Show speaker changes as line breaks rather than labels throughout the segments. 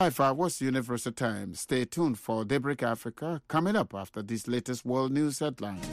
What's the Universal Time? Stay tuned for Daybreak Africa coming up after these latest world news headlines.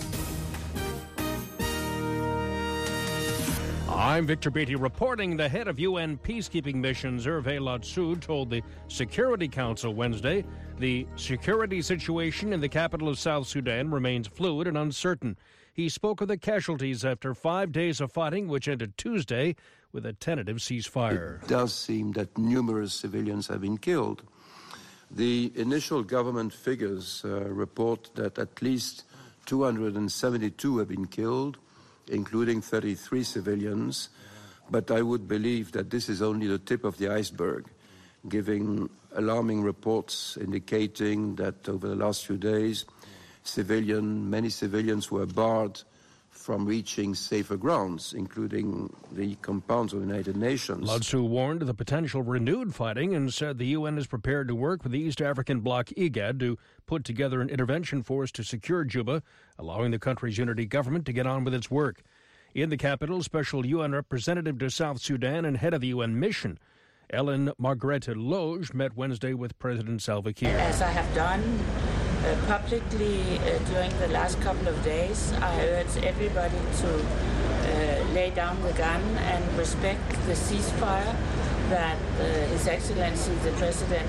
I'm Victor Beatty reporting. The head of UN peacekeeping missions, Hervé Ladsou, told the Security Council Wednesday the security situation in the capital of South Sudan remains fluid and uncertain. He spoke of the casualties after 5 days of fighting, which ended Tuesday with a tentative ceasefire.
It does seem that numerous civilians have been killed. The initial government figures report that at least 272 have been killed, including 33 civilians. But I would believe that this is only the tip of the iceberg, giving alarming reports indicating that over the last few days, many civilians were barred from reaching safer grounds, including the compounds of the United Nations.
Ladsou warned of the potential renewed fighting and said the UN is prepared to work with the East African bloc IGAD to put together an intervention force to secure Juba, allowing the country's unity government to get on with its work. In the capital, Special UN Representative to South Sudan and head of the UN mission, Ellen Margrethe Loge, met Wednesday with President Salva Kiir.
As I have done publicly during the last couple of days, I urge everybody to lay down the gun and respect the ceasefire that His Excellency the President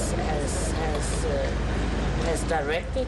has directed,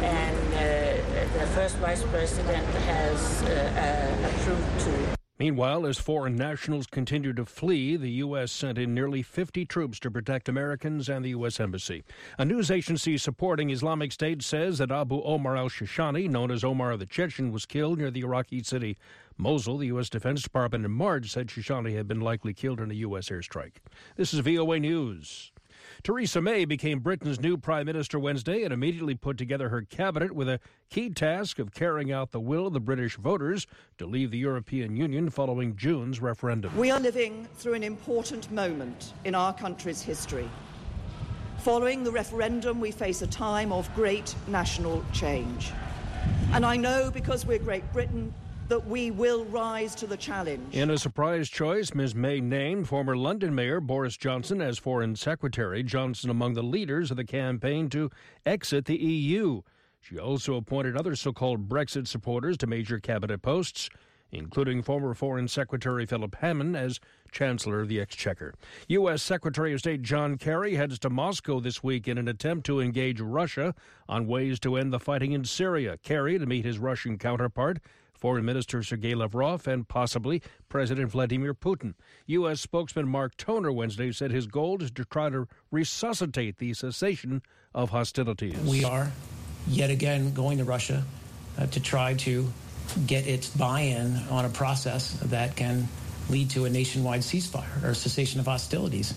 and the First Vice President has approved too.
Meanwhile, as foreign nationals continue to flee, the U.S. sent in nearly 50 troops to protect Americans and the U.S. Embassy. A news agency supporting Islamic State says that Abu Omar al-Shishani, known as Omar the Chechen, was killed near the Iraqi city Mosul. The U.S. Defense Department in March said Shishani had been likely killed in a U.S. airstrike. This is VOA News. Theresa May became Britain's new Prime Minister Wednesday and immediately put together her cabinet with a key task of carrying out the will of the British voters to leave the European Union following June's referendum.
We are living through an important moment in our country's history. Following the referendum, we face a time of great national change. And I know, because we're Great Britain, that we will rise to the challenge.
In a surprise choice, Ms. May named former London Mayor Boris Johnson as Foreign Secretary. Johnson among the leaders of the campaign to exit the EU. She also appointed other so-called Brexit supporters to major cabinet posts, including former Foreign Secretary Philip Hammond as Chancellor of the Exchequer. U.S. Secretary of State John Kerry heads to Moscow this week in an attempt to engage Russia on ways to end the fighting in Syria. Kerry to meet his Russian counterpart, Foreign Minister Sergei Lavrov, and possibly President Vladimir Putin. U.S. spokesman Mark Toner Wednesday said his goal is to try to resuscitate the cessation of hostilities.
We are yet again going to Russia to try to get its buy-in on a process that can lead to a nationwide ceasefire or cessation of hostilities.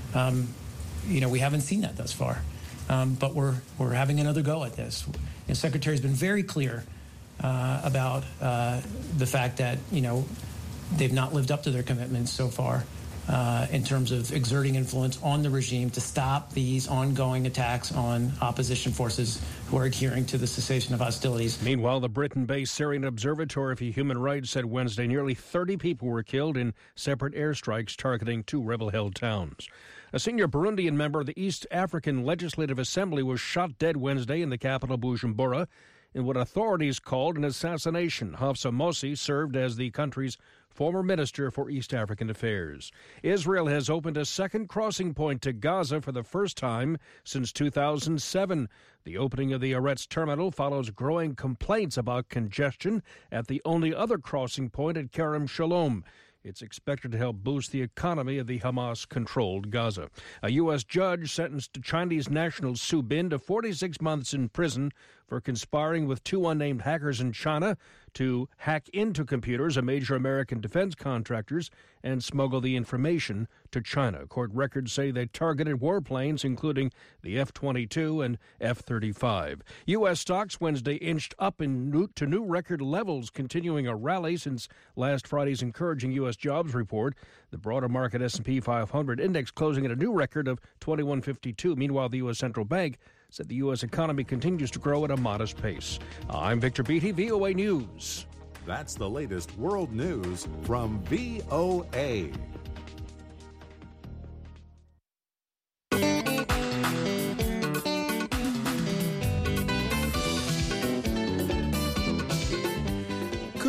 We haven't seen that thus far, but we're having another go at this. The Secretary's been very clear about the fact that, they've not lived up to their commitments so far in terms of exerting influence on the regime to stop these ongoing attacks on opposition forces who are adhering to the cessation of hostilities.
Meanwhile, the Britain-based Syrian Observatory for Human Rights said Wednesday nearly 30 people were killed in separate airstrikes targeting two rebel-held towns. A senior Burundian member of the East African Legislative Assembly was shot dead Wednesday in the capital Bujumbura in what authorities called an assassination. Hafsa Mossi served as the country's former Minister for East African Affairs. Israel has opened a second crossing point to Gaza for the first time since 2007. The opening of the Eretz terminal follows growing complaints about congestion at the only other crossing point at Kerem Shalom. It's expected to help boost the economy of the Hamas-controlled Gaza. A U.S. judge sentenced Chinese national Su Bin to 46 months in prison for conspiring with two unnamed hackers in China to hack into computers of major American defense contractors and smuggle the information to China. Court records say they targeted warplanes, including the F-22 and F-35. U.S. stocks Wednesday inched up to new record levels, continuing a rally since last Friday's encouraging U.S. jobs report. The broader market S&P 500 index closing at a new record of 2152. Meanwhile, the U.S. Central Bank said the U.S. economy continues to grow at a modest pace. I'm Victor Beatty, VOA News.
That's the latest world news from VOA.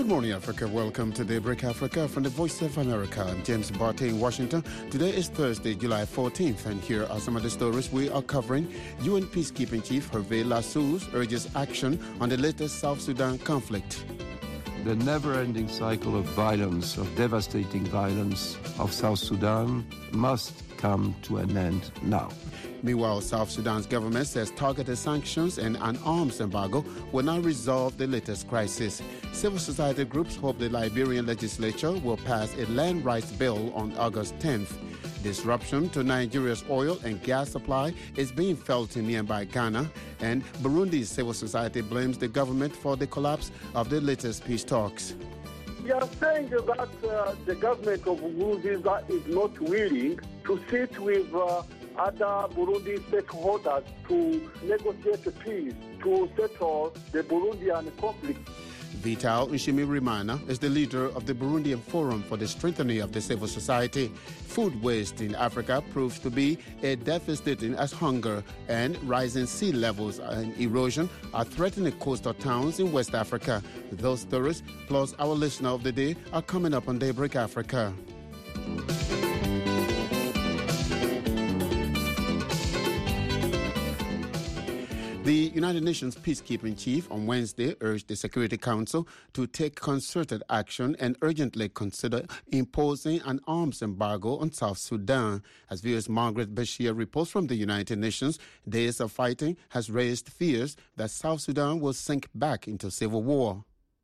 Good morning, Africa. Welcome to Daybreak Africa from the Voice of America. I'm James Barty in Washington. Today is Thursday, July 14th, and here are some of the stories we are covering. UN Peacekeeping Chief Hervé Lassous urges action on the latest South Sudan conflict.
The never-ending cycle of violence, of devastating violence of South Sudan must come to an end now.
Meanwhile, South Sudan's government says targeted sanctions and an arms embargo will not resolve the latest crisis. Civil society groups hope the Liberian legislature will pass a land rights bill on August 10th. Disruption to Nigeria's oil and gas supply is being felt in nearby Ghana, and Burundi's civil society blames the government for the collapse of the latest peace talks.
We are saying that the government of Burundi is not willing to sit with other Burundi stakeholders to negotiate peace, to settle the Burundian conflict.
Vital Nshimirimana is the leader of the Burundian Forum for the Strengthening of the Civil Society. Food waste in Africa proves to be a devastating as hunger and rising sea levels and erosion are threatening coastal towns in West Africa. Those stories, plus our listener of the day, are coming up on Daybreak Africa. The United Nations Peacekeeping Chief on Wednesday urged the Security Council to take concerted action and urgently consider imposing an arms embargo on South Sudan. As viewers Margaret Bashir reports from the United Nations, days of fighting has raised fears that South Sudan will sink back into civil war.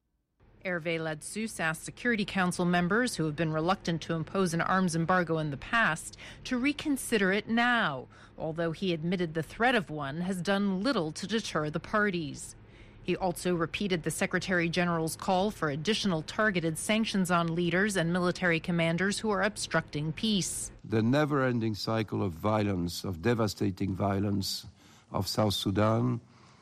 Hervé Lassous asked Security Council members who have been reluctant to impose an arms embargo in the past to reconsider it now, although he admitted the threat of one has done little to deter the parties. He also repeated the Secretary General's call for additional targeted sanctions on leaders and military commanders who are obstructing peace.
The never-ending cycle of violence, of devastating violence of South Sudan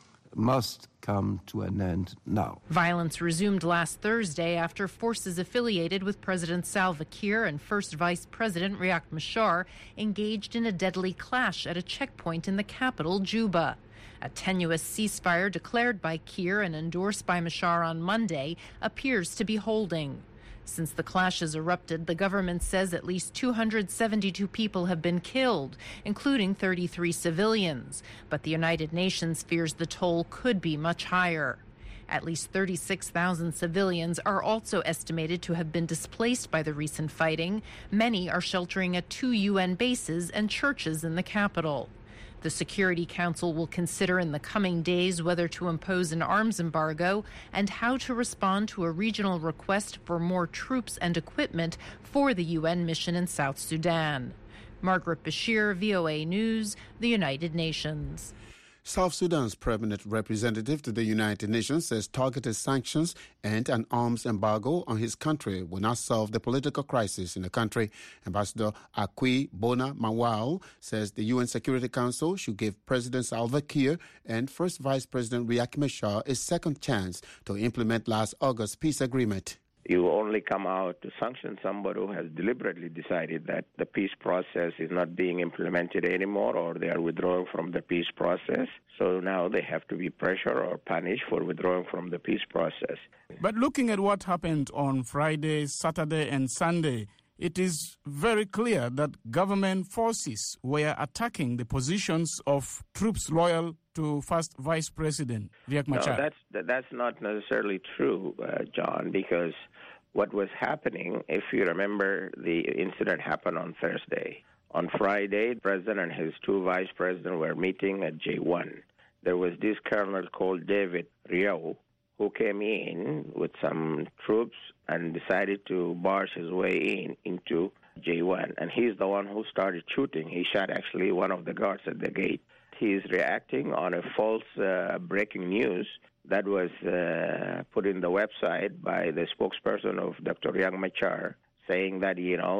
must come to an end now.
Violence resumed last Thursday after forces affiliated with President Salva Kiir and First Vice President Riek Machar engaged in a deadly clash at a checkpoint in the capital, Juba. A tenuous ceasefire declared by Kiir and endorsed by Machar on Monday appears to be holding. Since the clashes erupted, the government says at least 272 people have been killed, including 33 civilians. But the United Nations fears the toll could be much higher. At least 36,000 civilians are also estimated to have been displaced by the recent fighting. Many are sheltering at 2 UN bases and churches in the capital. The Security Council will consider in the coming days whether to impose an arms embargo and how to respond to a regional request for more troops and equipment for the UN mission in South Sudan. Margaret Bashir, VOA News, the United Nations.
South Sudan's permanent representative to the United Nations says targeted sanctions and an arms embargo on his country will not solve the political crisis in the country. Ambassador Akwi Bona Mawal says the UN Security Council should give President Salva Kiir and First Vice President Riek Machar a second chance to implement last August's peace agreement.
You only come out to sanction somebody who has deliberately decided that the peace process is not being implemented anymore, or they are withdrawing from the peace process. So now they have to be pressured or punished for withdrawing from the peace process.
But looking at what happened on Friday, Saturday and Sunday, it is very clear that government forces were attacking the positions of troops loyal to First Vice President Riek Machar.
No, that's not necessarily true, John, because what was happening, if you remember, the incident happened on Thursday. On Friday, the president and his 2 vice presidents were meeting at J1. There was this colonel called David Riau who came in with some troops and decided to barge his way into J1. And he's the one who started shooting. He shot actually one of the guards at the gate. He is reacting on a false breaking news that was put in the website by the spokesperson of Dr. Riek Machar, saying that,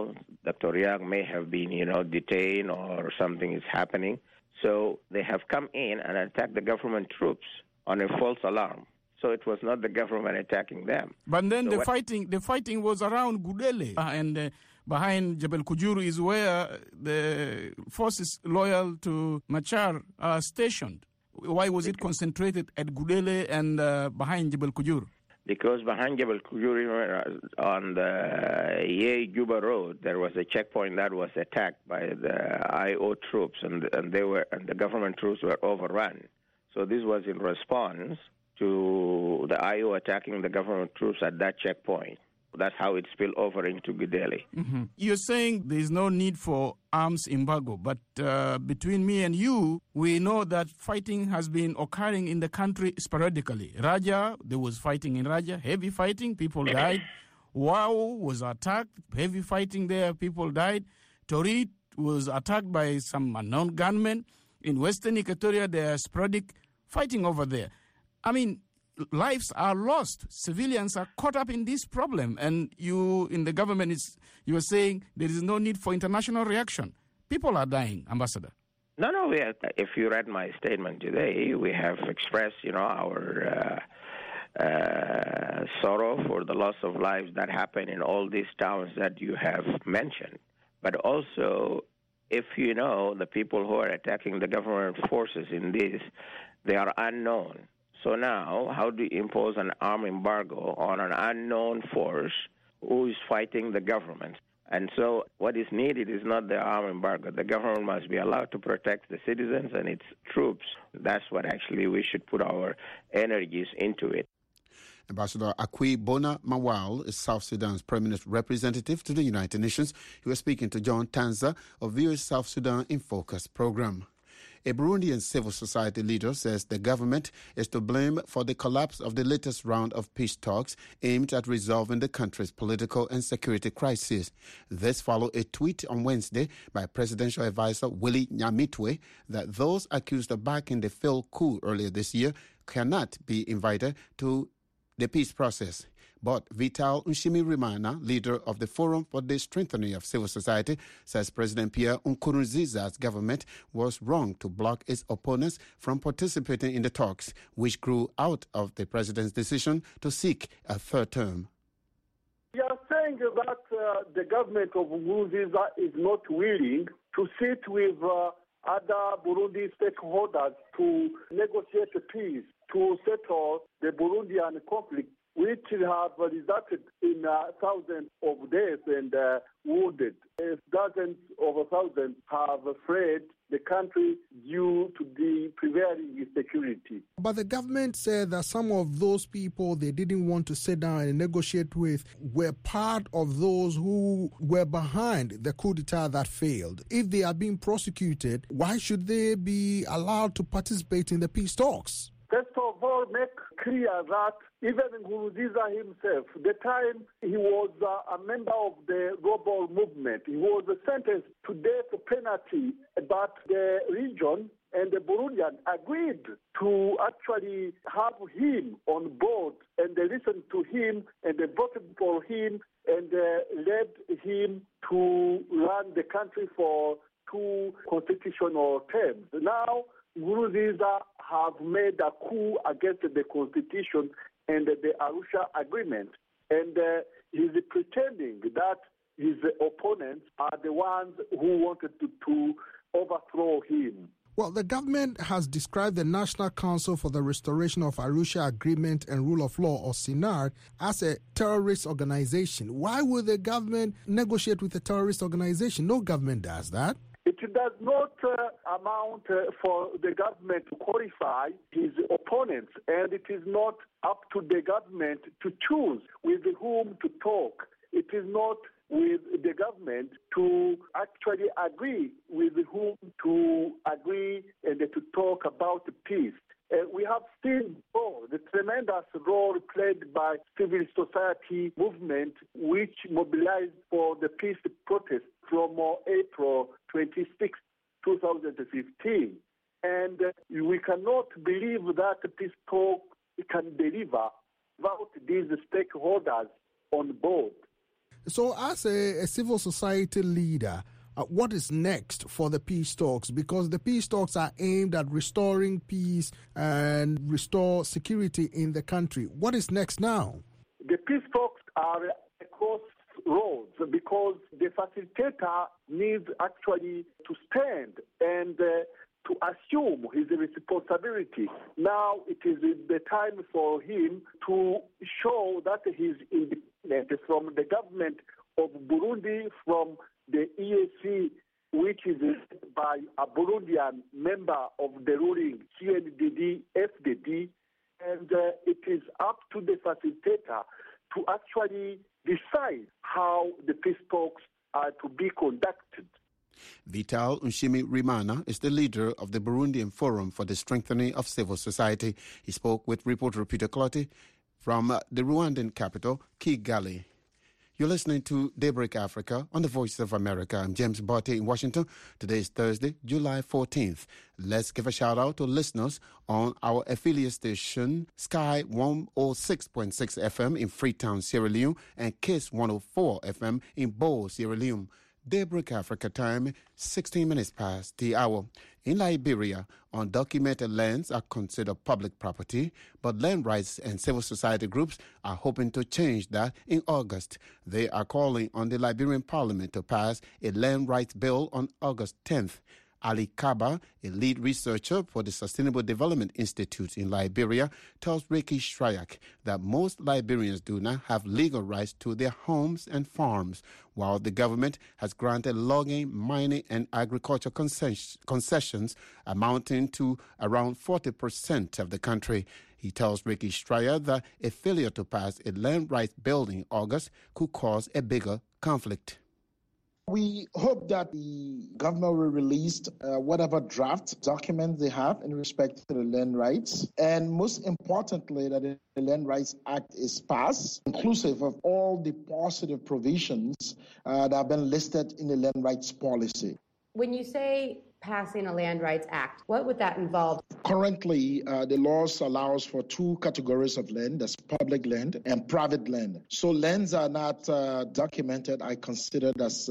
Dr. Riek may have been, detained or something is happening. So they have come in and attacked the government troops on a false alarm. So it was not the government attacking them.
But then the fighting was around Gudele and behind Jebel Kujur is where the forces loyal to Machar are stationed. Why was it concentrated at Gudele and behind Jebel Kujur?
because behind Jebel Kujuri on the Yei-Juba Road, there was a checkpoint that was attacked by the IO troops, and the government troops were overrun. So this was in response to the IO attacking the government troops at that checkpoint. That's how it spilled over into Gideli.
Mm-hmm. You're saying there's no need for arms embargo, but between me and you, we know that fighting has been occurring in the country sporadically. Raja, there was fighting in Raja, heavy fighting, people died. Wau was attacked, heavy fighting there, people died. Torit was attacked by some unknown gunmen. In Western Equatoria, there are sporadic fighting over there. I mean, lives are lost. Civilians are caught up in this problem. And you, in the government, you are saying there is no need for international reaction. People are dying, Ambassador.
No. If you read my statement today, we have expressed, our sorrow for the loss of lives that happen in all these towns that you have mentioned. But also, if you know the people who are attacking the government forces in this, they are unknown. So now, how do you impose an arm embargo on an unknown force who is fighting the government? And so what is needed is not the arm embargo. The government must be allowed to protect the citizens and its troops. That's what actually we should put our energies into it.
Ambassador Akwi Bona Mawal is South Sudan's permanent representative to the United Nations. He was speaking to John Tanza of VOA South Sudan in Focus program. A Burundian civil society leader says the government is to blame for the collapse of the latest round of peace talks aimed at resolving the country's political and security crisis. This followed a tweet on Wednesday by presidential advisor Willie Nyamitwe that those accused of backing the failed coup earlier this year cannot be invited to the peace process. But Vital Nshimirimana, leader of the Forum for the Strengthening of Civil Society, says President Pierre Nkurunziza's government was wrong to block its opponents from participating in the talks, which grew out of the president's decision to seek a third term.
You are saying that the government of Nkurunziza is not willing to sit with other Burundi stakeholders to negotiate a peace, to settle the Burundian conflict, which have resulted in thousands of deaths and wounded. Dozens of thousands have fled the country due to the prevailing insecurity.
But the government said that some of those people they didn't want to sit down and negotiate with were part of those who were behind the coup d'etat that failed. If they are being prosecuted, why should they be allowed to participate in the peace talks?
First of all, make clear that even Nkurunziza himself, the time he was a member of the global movement, he was sentenced to death penalty, but the region and the Burundian agreed to actually have him on board, and they listened to him, and they voted for him, and led him to run the country for 2 constitutional terms. Now, Nkurunziza have made a coup against the Constitution and the Arusha Agreement, and he's pretending that his opponents are the ones who wanted to overthrow him.
Well, the government has described the National Council for the Restoration of Arusha Agreement and Rule of Law, or CNAR, as a terrorist organization. Why would the government negotiate with a terrorist organization? No government does that.
It does not amount for the government to qualify his opponents, and it is not up to the government to choose with whom to talk. It is not with the government to actually agree with whom to agree and to talk about peace. We have seen the tremendous role played by civil society movement, which mobilized for the peace protest from April 26, 2015. And we cannot believe that peace talk can deliver without these stakeholders on board.
So as a civil society leader, what is next for the peace talks? Because the peace talks are aimed at restoring peace and restore security in the country. What is next now?
The peace talks are a crossroads because the facilitator needs actually to stand and to assume his responsibility. Now it is the time for him to show that he's independent from the government of Burundi, from the EAC, which is led by a Burundian member of the ruling CNDD-FDD, and it is up to the facilitator to actually decide how the peace talks are to be conducted.
Vital Nshimirimana is the leader of the Burundian Forum for the Strengthening of Civil Society. He spoke with reporter Peter Clottey from the Rwandan capital, Kigali. You're listening to Daybreak Africa on the Voice of America. I'm James Barty in Washington. Today is Thursday, July 14th. Let's give a shout out to listeners on our affiliate station, Sky 106.6 FM in Freetown, Sierra Leone, and Kiss 104 FM in Bo, Sierra Leone. Daybreak Africa time, 16 minutes past the hour. In Liberia, undocumented lands are considered public property, but land rights and civil society groups are hoping to change that in August. They are calling on the Liberian Parliament to pass a land rights bill on August 10th. Ali Kaba, a lead researcher for the Sustainable Development Institute in Liberia, tells Ricky Shryak that most Liberians do not have legal rights to their homes and farms, while the government has granted logging, mining, and agriculture concessions amounting to around 40% of the country. He tells Ricky Shryak that a failure to pass a land rights bill in August could cause a bigger conflict.
We hope that the government will release whatever draft documents they have in respect to the land rights, and most importantly, that the Land Rights Act is passed, inclusive of all the positive provisions that have been listed in the land rights policy.
When you say passing a Land Rights Act, what would that involve?
Currently, the laws allows for two categories of land, that's public land and private land. So lands are not documented, I consider as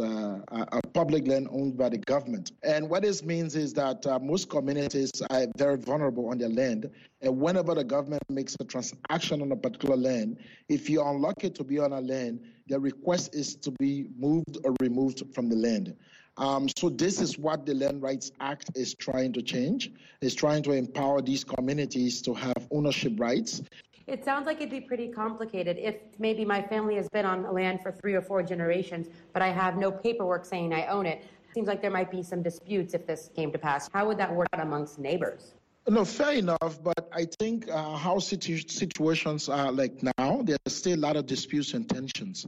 a public land owned by the government. And what this means is that most communities are very vulnerable on their land. And whenever the government makes a transaction on a particular land, if you're unlucky to be on a land, the request is to be moved or removed from the land. So this is what the Land Rights Act is trying to change. It's trying to empower these communities to have ownership rights.
It sounds like it'd be pretty complicated if maybe my family has been on land for 3 or 4 generations, but I have no paperwork saying I own it. Seems like there might be some disputes if this came to pass. How would that work out amongst neighbors?
No, fair enough, but I think how situations are like now, there's still a lot of disputes and tensions.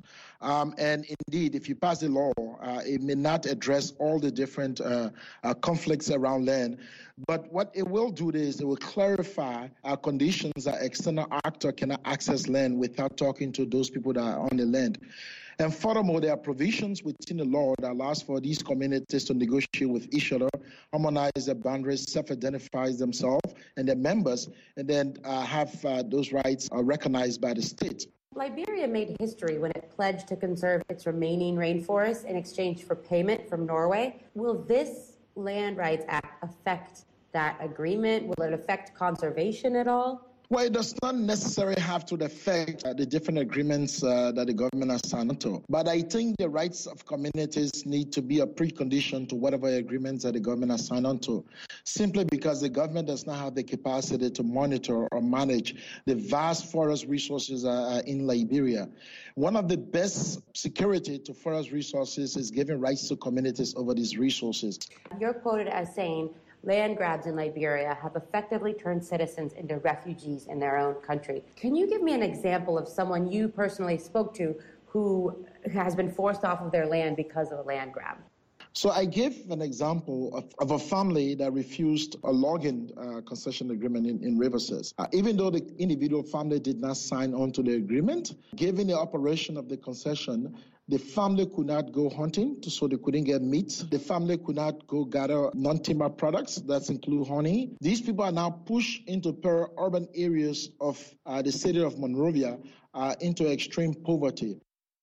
And indeed, if you pass the law, it may not address all the different conflicts around land. But what it will do is it will clarify conditions that external actor cannot access land without talking to those people that are on the land. And furthermore, there are provisions within the law that allows for these communities to negotiate with each other, harmonize their boundaries, self-identify themselves and their members, and then have those rights recognized by the state.
Liberia made history when it pledged to conserve its remaining rainforests in exchange for payment from Norway. Will this Land Rights Act affect that agreement? Will it affect conservation at all?
Well, it does not necessarily have to affect the different agreements that the government has signed onto. But I think the rights of communities need to be a precondition to whatever agreements that the government has signed onto, simply because the government does not have the capacity to monitor or manage the vast forest resources in Liberia. One of the best security to forest resources is giving rights to communities over these resources.
You're quoted as saying, land grabs in Liberia have effectively turned citizens into refugees in their own country. Can you give me an example of someone you personally spoke to who has been forced off of their land because of a land grab?
So I gave an example of a family that refused a logging concession agreement in Riverses. Even though the individual family did not sign on to the agreement, given the operation of the concession, the family could not go hunting, so they couldn't get meat. The family could not go gather non-timber products, that include honey. These people are now pushed into peri-urban areas of the city of Monrovia into extreme poverty.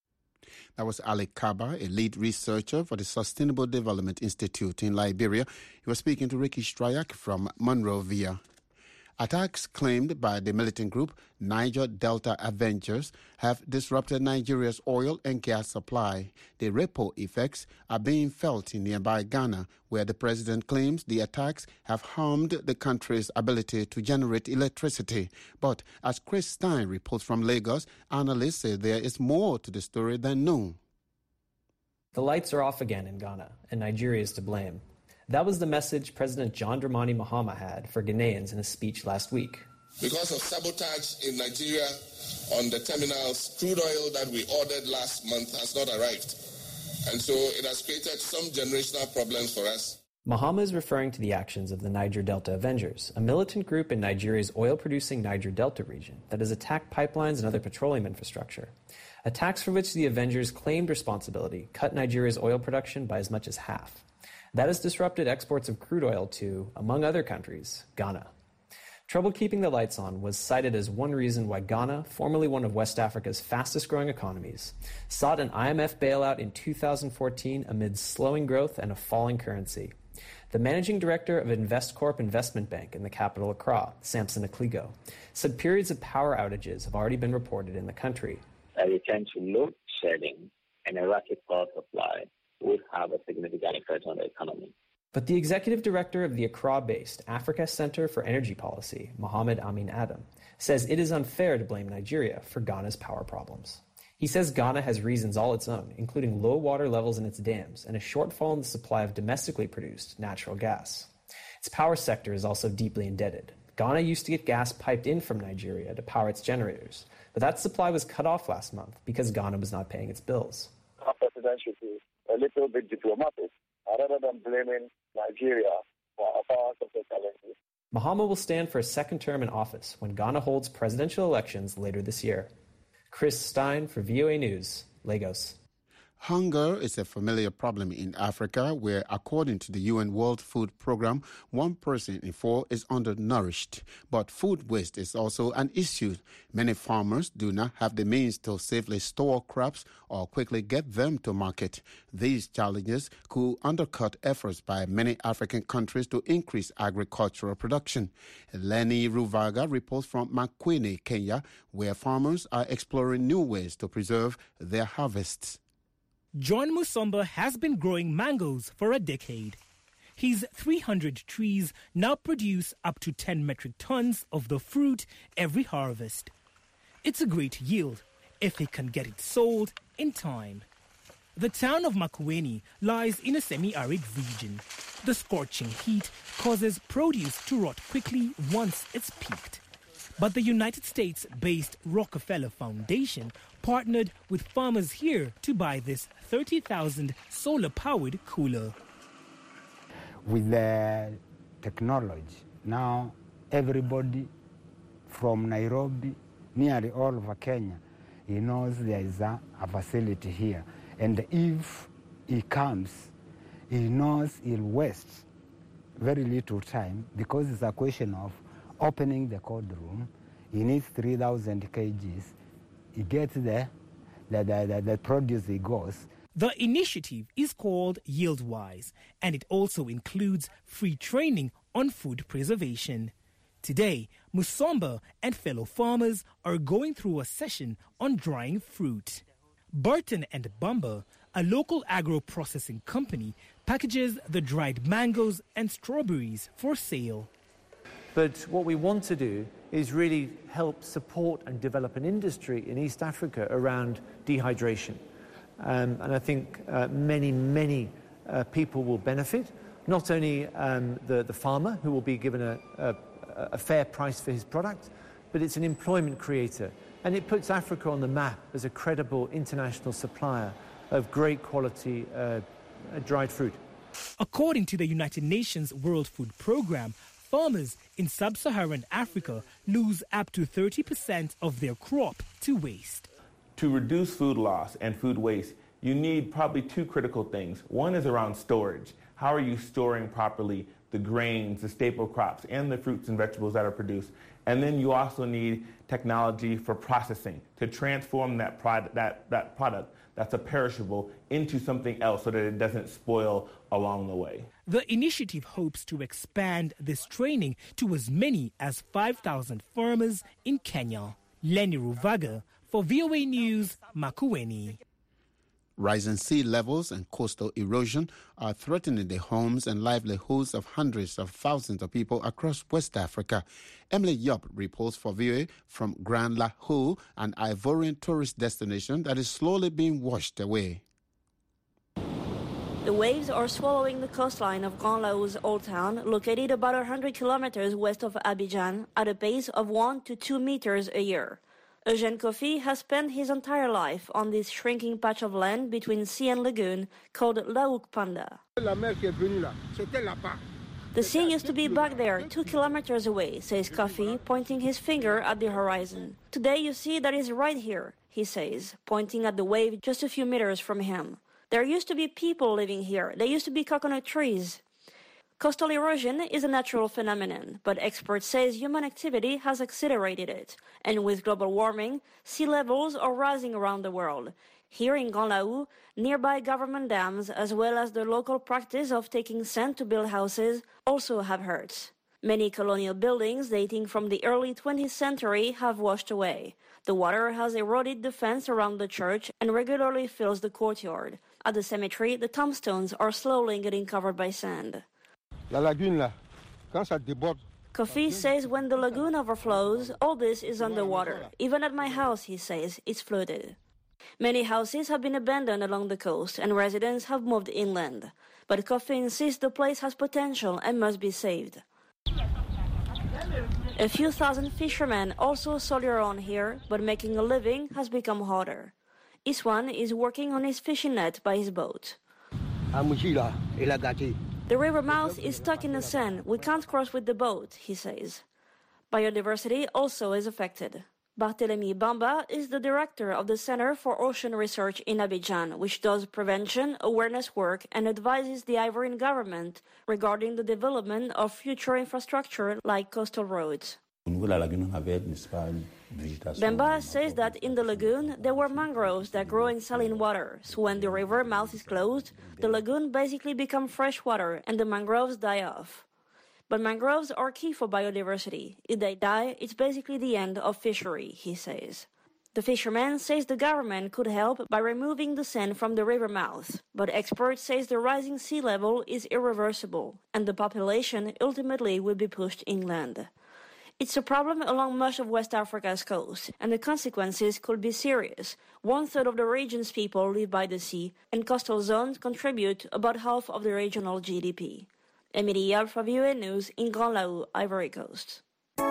That was Ali Kaba, a lead researcher for the Sustainable Development Institute in Liberia. He was speaking to Ricky Shryak from Monrovia. Attacks claimed by the militant group Niger Delta Avengers have disrupted Nigeria's oil and gas supply. The ripple effects are being felt in nearby Ghana, where the president claims the attacks have harmed the country's ability to generate electricity. But as Chris Stein reports from Lagos, analysts say there is more to the story than known.
The lights are off again in Ghana, and Nigeria is to blame. That was the message President John Dramani Mahama had for Ghanaians in a speech last week.
Because of sabotage in Nigeria on the terminals, crude oil that we ordered last month has not arrived. And so it has created some generational problems for us.
Mahama is referring to the actions of the Niger Delta Avengers, a militant group in Nigeria's oil-producing Niger Delta region that has attacked pipelines and other petroleum infrastructure. Attacks for which the Avengers claimed responsibility cut Nigeria's oil production by as much as half. That has disrupted exports of crude oil to, among other countries, Ghana. Trouble keeping the lights on was cited as one reason why Ghana, formerly one of West Africa's fastest-growing economies, sought an IMF bailout in 2014 amid slowing growth and a falling currency. The managing director of Investcorp Investment Bank in the capital Accra, Samson Akligo, said periods of power outages have already been reported in the country.
A return to load shedding and erratic power supply would have a significant effect on the economy.
But the executive director of the Accra-based Africa Center for Energy Policy, Mohamed Amin Adam, says it is unfair to blame Nigeria for Ghana's power problems. He says Ghana has reasons all its own, including low water levels in its dams and a shortfall in the supply of domestically produced natural gas. Its power sector is also deeply indebted. Ghana used to get gas piped in from Nigeria to power its generators, but that supply was cut off last month because Ghana was not paying its bills.
Our president should be a little bit diplomatic rather than blaming Nigeria for our power sector challenges.
Mahama will stand for a second term in office when Ghana holds presidential elections later this year. Chris Stein for VOA News, Lagos.
Hunger is a familiar problem in Africa where, according to the UN World Food Programme, 1 person in 4 is undernourished. But food waste is also an issue. Many farmers do not have the means to safely store crops or quickly get them to market. These challenges could undercut efforts by many African countries to increase agricultural production. Lenny Ruvaga reports from Makwene, Kenya, where farmers are exploring new ways to preserve their harvests.
John Musomba has been growing mangoes for a decade. His 300 trees now produce up to 10 metric tons of the fruit every harvest. It's a great yield if he can get it sold in time. The town of Makueni lies in a semi-arid region. The scorching heat causes produce to rot quickly once it's peaked. But the United States-based Rockefeller Foundation partnered with farmers here to buy this 30,000 solar-powered cooler.
With the technology, now everybody from Nairobi, nearly all over Kenya, he knows there is a facility here. And if he comes, he knows he'll waste very little time because it's a question of opening the cold room. He needs 3,000 kgs. He gets there, the produce he goes.
The initiative is called YieldWise, and it also includes free training on food preservation. Today, Musomba and fellow farmers are going through a session on drying fruit. Burton and Bumba, a local agro-processing company, packages the dried mangoes and strawberries for sale.
But what we want to do is really help support and develop an industry in East Africa around dehydration. And I think many people will benefit, not only the farmer, who will be given a fair price for his product, but it's an employment creator. And it puts Africa on the map as a credible international supplier of great quality dried fruit.
According to the United Nations World Food Programme, farmers in sub-Saharan Africa lose up to 30% of their crop to waste.
To reduce food loss and food waste, you need probably 2 critical things. One is around storage. How are you storing properly the grains, the staple crops, and the fruits and vegetables that are produced? And then you also need technology for processing to transform that product that's a perishable into something else so that it doesn't spoil along the way.
The initiative hopes to expand this training to as many as 5,000 farmers in Kenya. Lenny Ruvaga for VOA News, Makueni.
Rising sea levels and coastal erosion are threatening the homes and livelihoods of hundreds of thousands of people across West Africa. Emily Yop reports for VOA from Grand Lahou, an Ivorian tourist destination that is slowly being washed away.
The waves are swallowing the coastline of Grand Lahou's old town, located about 100 kilometers west of Abidjan, at a pace of 1 to 2 meters a year. Eugène Kofi has spent his entire life on this shrinking patch of land between sea and lagoon called Laouk Panda. The sea used to be back there, 2 kilometers away, says Kofi, pointing his finger at the horizon. Today you see that is right here, he says, pointing at the wave just a few meters from him. There used to be people living here. There used to be coconut trees. Coastal erosion is a natural phenomenon, but experts say human activity has accelerated it. And with global warming, sea levels are rising around the world. Here in Grand Lahou, nearby government dams, as well as the local practice of taking sand to build houses, also have hurt. Many colonial buildings dating from the early 20th century have washed away. The water has eroded the fence around the church and regularly fills the courtyard. At the cemetery, the tombstones are slowly getting covered by sand. Kofi says when the lagoon overflows, all this is underwater. Even at my house, he says, it's flooded. Many houses have been abandoned along the coast and residents have moved inland. But Kofi insists the place has potential and must be saved. A few thousand fishermen also soldier on here, but making a living has become harder. Iswan is working on his fishing net by his boat. The river mouth is stuck in the sand. We can't cross with the boat, he says. Biodiversity also is affected. Barthélemy Bamba is the director of the Center for Ocean Research in Abidjan, which does prevention, awareness work, and advises the Ivorian government regarding the development of future infrastructure like coastal roads. Bemba says that in the lagoon there were mangroves that grow in saline water, so when the river mouth is closed, the lagoon basically becomes fresh water and the mangroves die off. But mangroves are key for biodiversity. If they die, it's basically the end of fishery, he says. The fisherman says the government could help by removing the sand from the river mouth, but experts say the rising sea level is irreversible and the population ultimately will be pushed inland. It's a problem along much of West Africa's coast, and the consequences could be serious. 1/3 of the region's people live by the sea, and coastal zones contribute about half of the regional GDP. Emily Yap for VOA News in Grand Lahou, Ivory Coast.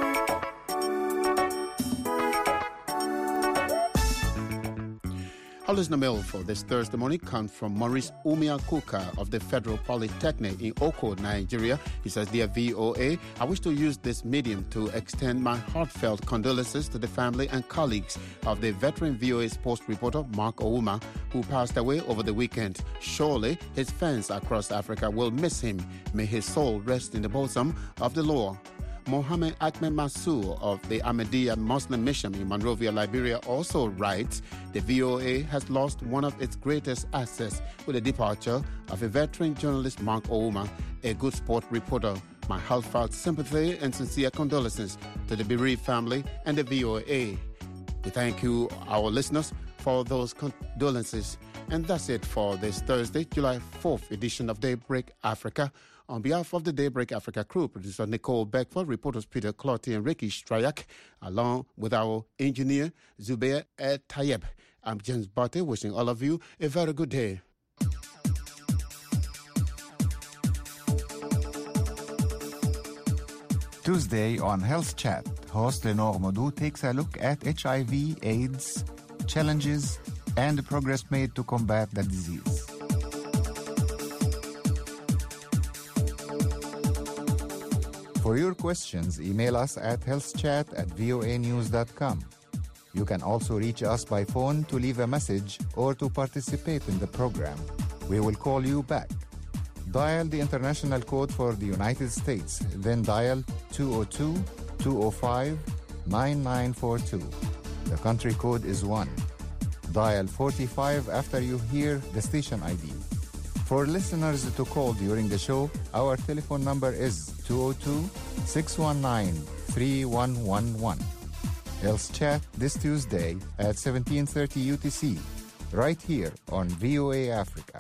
Our listener mail for this Thursday morning comes from Maurice Umiakuka of the Federal Polytechnic in Oko, Nigeria. He says, Dear VOA, I wish to use this medium to extend my heartfelt condolences to the family and colleagues of the veteran VOA sports reporter Mark Ouma, who passed away over the weekend. Surely his fans across Africa will miss him. May his soul rest in the bosom of the Lord. Mohammed Ahmed Massour of the Ahmadiyya Muslim Mission in Monrovia, Liberia, also writes, the VOA has lost one of its greatest assets with the departure of a veteran journalist, Mark Ouma, a good sport reporter. My heartfelt sympathy and sincere condolences to the bereaved family and the VOA. We thank you, our listeners, for those condolences. And that's it for this Thursday, July 4th edition of Daybreak Africa. On behalf of the Daybreak Africa crew, producer Nicole Beckford, reporters Peter Clotty and Ricky Strayak, along with our engineer Zubair Ed Tayeb, I'm James Barty, wishing all of you a very good day.
Tuesday on Health Chat, host Lenore Modou takes a look at HIV, AIDS, challenges, and the progress made to combat the disease. For your questions, email us at healthchat@voanews.com. You can also reach us by phone to leave a message or to participate in the program. We will call you back. Dial the international code for the United States, then dial 202-205-9942. The country code is 1. Dial 45 after you hear the station ID. For listeners to call during the show, our telephone number is 202-619-3111. Else chat this Tuesday at 17:30 UTC, right here on VOA Africa.